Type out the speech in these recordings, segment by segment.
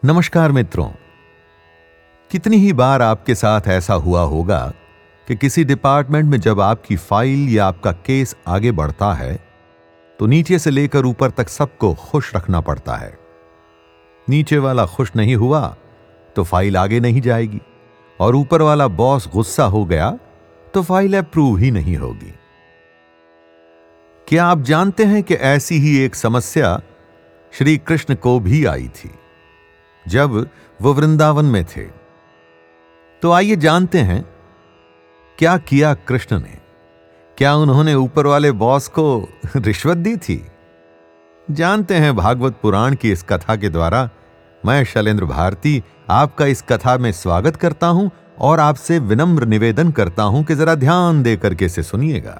नमस्कार मित्रों। कितनी ही बार आपके साथ ऐसा हुआ होगा कि किसी डिपार्टमेंट में जब आपकी फाइल या आपका केस आगे बढ़ता है तो नीचे से लेकर ऊपर तक सबको खुश रखना पड़ता है। नीचे वाला खुश नहीं हुआ तो फाइल आगे नहीं जाएगी और ऊपर वाला बॉस गुस्सा हो गया तो फाइल अप्रूव ही नहीं होगी। क्या आप जानते हैं कि ऐसी ही एक समस्या श्री कृष्ण को भी आई थी जब वो वृंदावन में थे। तो आइए जानते हैं क्या किया कृष्ण ने। क्या उन्होंने ऊपर वाले बॉस को रिश्वत दी थी? जानते हैं भागवत पुराण की इस कथा के द्वारा। मैं शैलेंद्र भारती आपका इस कथा में स्वागत करता हूं और आपसे विनम्र निवेदन करता हूं कि जरा ध्यान देकर के इसे सुनिएगा।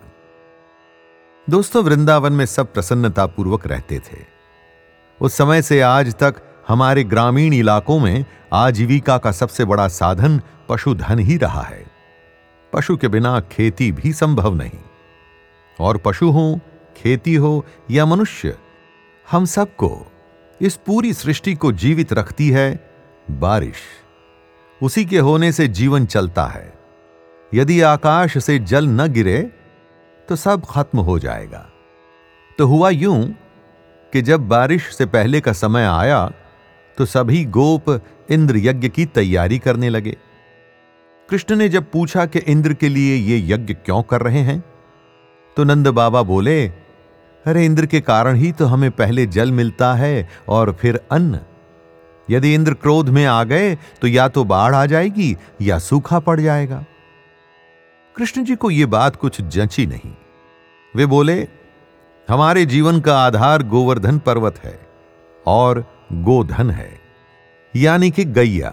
दोस्तों, वृंदावन में सब प्रसन्नता पूर्वक रहते थे। उस समय से आज तक हमारे ग्रामीण इलाकों में आजीविका का सबसे बड़ा साधन पशुधन ही रहा है। पशु के बिना खेती भी संभव नहीं। और पशु हो, खेती हो या मनुष्य, हम सबको, इस पूरी सृष्टि को जीवित रखती है बारिश। उसी के होने से जीवन चलता है। यदि आकाश से जल न गिरे तो सब खत्म हो जाएगा। तो हुआ यूं कि जब बारिश से पहले का समय आया तो सभी गोप इंद्र यज्ञ की तैयारी करने लगे। कृष्ण ने जब पूछा कि इंद्र के लिए ये यज्ञ क्यों कर रहे हैं, तो नंद बाबा बोले, अरे इंद्र के कारण ही तो हमें पहले जल मिलता है और फिर अन्न। यदि इंद्र क्रोध में आ गए तो या तो बाढ़ आ जाएगी या सूखा पड़ जाएगा। कृष्ण जी को यह बात कुछ जंची नहीं। वे बोले, हमारे जीवन का आधार गोवर्धन पर्वत है और गोधन है, यानी कि गैया,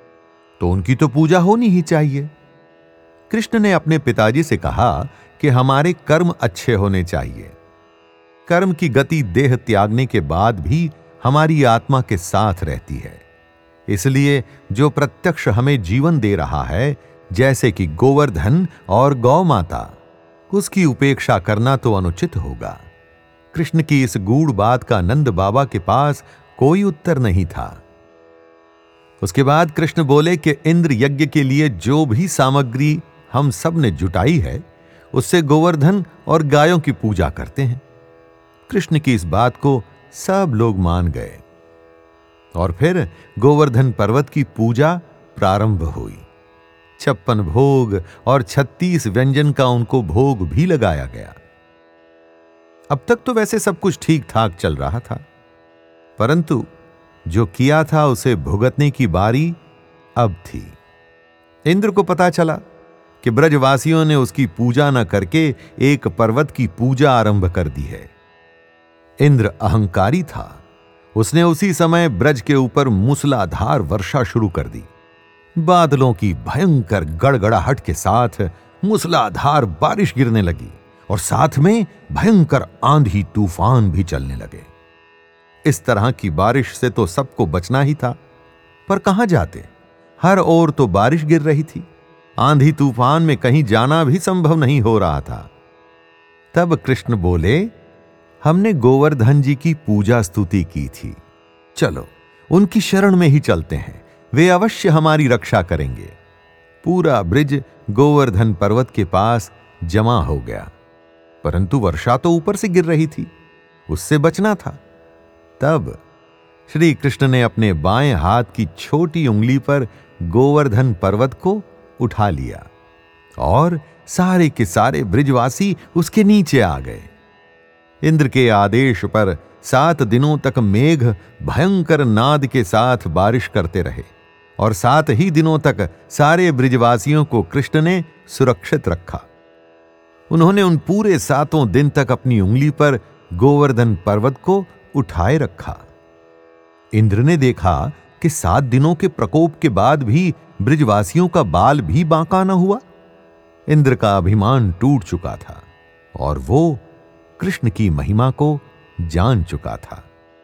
तो उनकी तो पूजा होनी ही चाहिए। कृष्ण ने अपने पिताजी से कहा कि हमारे कर्म अच्छे होने चाहिए। कर्म की गति देह त्यागने के बाद भी हमारी आत्मा के साथ रहती है। इसलिए जो प्रत्यक्ष हमें जीवन दे रहा है, जैसे कि गोवर्धन और गौ माता, उसकी उपेक्षा करना तो अनुचित होगा। कृष्ण की इस गूढ़ बात का नंद बाबा के पास कोई उत्तर नहीं था। उसके बाद कृष्ण बोले कि इंद्र यज्ञ के लिए जो भी सामग्री हम सब ने जुटाई है, उससे गोवर्धन और गायों की पूजा करते हैं। कृष्ण की इस बात को सब लोग मान गए और फिर गोवर्धन पर्वत की पूजा प्रारंभ हुई। 56 भोग और 36 व्यंजन का उनको भोग भी लगाया गया। अब तक तो वैसे सब कुछ ठीक ठाक चल रहा था, परंतु जो किया था उसे भुगतने की बारी अब थी। इंद्र को पता चला कि ब्रजवासियों ने उसकी पूजा न करके एक पर्वत की पूजा आरंभ कर दी है। इंद्र अहंकारी था। उसने उसी समय ब्रज के ऊपर मूसलाधार वर्षा शुरू कर दी। बादलों की भयंकर गड़गड़ाहट के साथ मूसलाधार बारिश गिरने लगी और साथ में भयंकर आंधी तूफान भी चलने लगे। इस तरह की बारिश से तो सबको बचना ही था, पर कहां जाते? हर ओर तो बारिश गिर रही थी। आंधी तूफान में कहीं जाना भी संभव नहीं हो रहा था। तब कृष्ण बोले, हमने गोवर्धन जी की पूजा स्तुति की थी, चलो उनकी शरण में ही चलते हैं, वे अवश्य हमारी रक्षा करेंगे। पूरा ब्रिज गोवर्धन पर्वत के पास जमा हो गया, परंतु वर्षा तो ऊपर से गिर रही थी, उससे बचना था। तब श्री कृष्ण ने अपने बाएं हाथ की छोटी उंगली पर गोवर्धन पर्वत को उठा लिया और सारे के सारे ब्रिजवासी उसके नीचे आ गए। इंद्र के आदेश पर 7 दिनों तक मेघ भयंकर नाद के साथ बारिश करते रहे और 7 ही दिनों तक सारे ब्रिजवासियों को कृष्ण ने सुरक्षित रखा। उन्होंने उन पूरे 7 दिन तक अपनी उंगली पर गोवर्धन पर्वत को उठाए रखा। इंद्र ने देखा कि 7 दिनों के प्रकोप के बाद भी ब्रिजवासियों का बाल भी बांका न हुआ। इंद्र का अभिमान टूट चुका था और वो कृष्ण की महिमा को जान चुका था।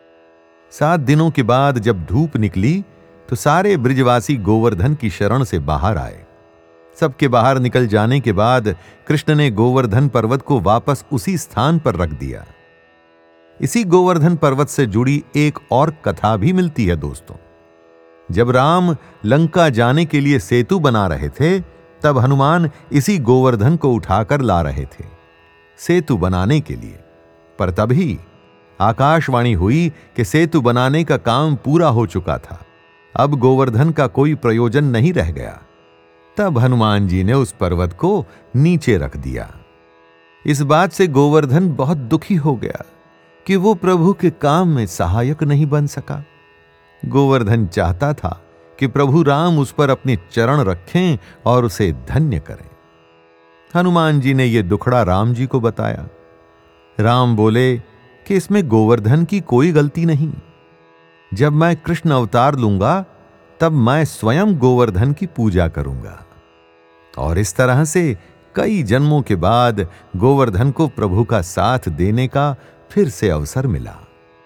7 दिनों के बाद जब धूप निकली तो सारे ब्रिजवासी गोवर्धन की शरण से बाहर आए। सबके बाहर निकल जाने के बाद कृष्ण ने गोवर्धन पर्वत को वापस उसी स्थान पर रख दिया। इसी गोवर्धन पर्वत से जुड़ी एक और कथा भी मिलती है दोस्तों। जब राम लंका जाने के लिए सेतु बना रहे थे, तब हनुमान इसी गोवर्धन को उठाकर ला रहे थे सेतु बनाने के लिए। पर तभी आकाशवाणी हुई कि सेतु बनाने का काम पूरा हो चुका था, अब गोवर्धन का कोई प्रयोजन नहीं रह गया। तब हनुमान जी ने उस पर्वत को नीचे रख दिया। इस बात से गोवर्धन बहुत दुखी हो गया कि वो प्रभु के काम में सहायक नहीं बन सका। गोवर्धन चाहता था कि प्रभु राम उस पर अपने चरण रखें और उसे धन्य करें। हनुमान जी ने यह दुखड़ा राम जी को बताया। राम बोले कि इसमें गोवर्धन की कोई गलती नहीं। जब मैं कृष्ण अवतार लूंगा, तब मैं स्वयं गोवर्धन की पूजा करूंगा। और इस तरह से कई जन्मों के बाद गोवर्धन को प्रभु का साथ देने का फिर से अवसर मिला।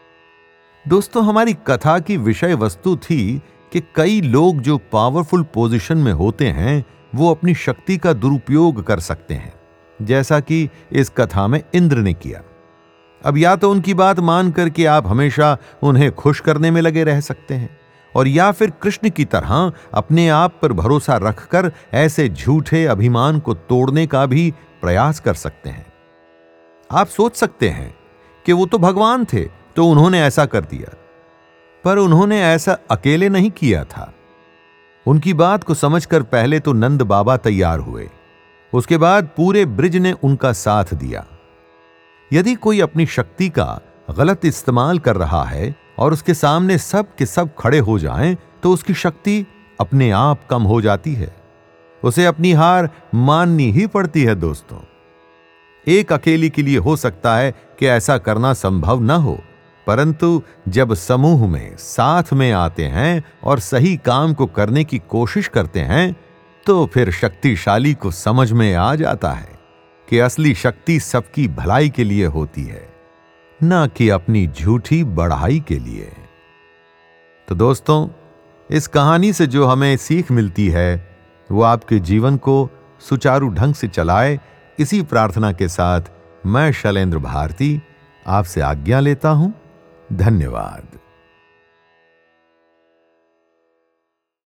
दोस्तों, हमारी कथा की विषय वस्तु थी कि कई लोग जो पावरफुल पोजीशन में होते हैं, वो अपनी शक्ति का दुरुपयोग कर सकते हैं, जैसा कि इस कथा में इंद्र ने किया। अब या तो उनकी बात मान करके आप हमेशा उन्हें खुश करने में लगे रह सकते हैं, और या फिर कृष्ण की तरह अपने आप पर भरोसा रखकर ऐसे झूठे अभिमान को तोड़ने का भी प्रयास कर सकते हैं। आप सोच सकते हैं कि वो तो भगवान थे, तो उन्होंने ऐसा कर दिया, पर उन्होंने ऐसा अकेले नहीं किया था। उनकी बात को समझकर पहले तो नंद बाबा तैयार हुए, उसके बाद पूरे ब्रिज ने उनका साथ दिया। यदि कोई अपनी शक्ति का गलत इस्तेमाल कर रहा है और उसके सामने सब के सब खड़े हो जाएं, तो उसकी शक्ति अपने आप कम हो जाती है, उसे अपनी हार माननी ही पड़ती है। दोस्तों, एक अकेली के लिए हो सकता है कि ऐसा करना संभव न हो, परंतु जब समूह में साथ में आते हैं और सही काम को करने की कोशिश करते हैं, तो फिर शक्तिशाली को समझ में आ जाता है कि असली शक्ति सबकी भलाई के लिए होती है, न कि अपनी झूठी बढ़ाई के लिए। तो दोस्तों, इस कहानी से जो हमें सीख मिलती है, वो आपके जीवन को सुचारू ढंग से चलाए, इसी प्रार्थना के साथ मैं शैलेंद्र भारती आपसे आज्ञा लेता हूं। धन्यवाद।